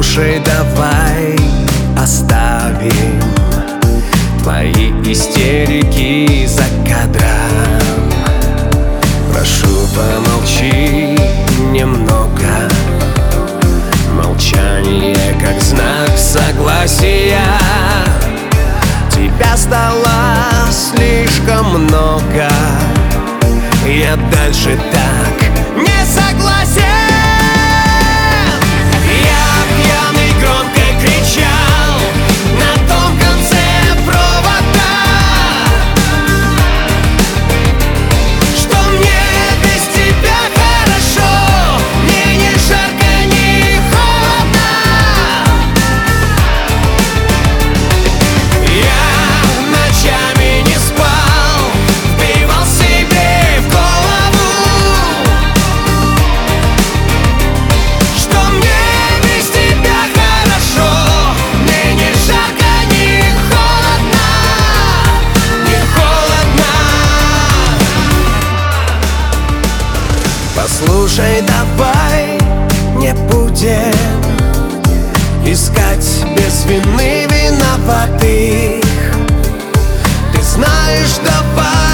Послушай, давай оставим твои истерики за кадром. Прошу, помолчи немного. Молчание как знак согласия. Тебя стало слишком много. Я дальше так не согласен. Я пьяный громко кричал на том конце провода, что мне без тебя хорошо, мне ни жарко, ни холодно. Я ночами не спал, вбивал себе в голову, что мне без тебя хорошо, мне ни жарко, ни холодно, ни холодно. Послушай, давай не будем искать без вины виноватых. Ты знаешь, давай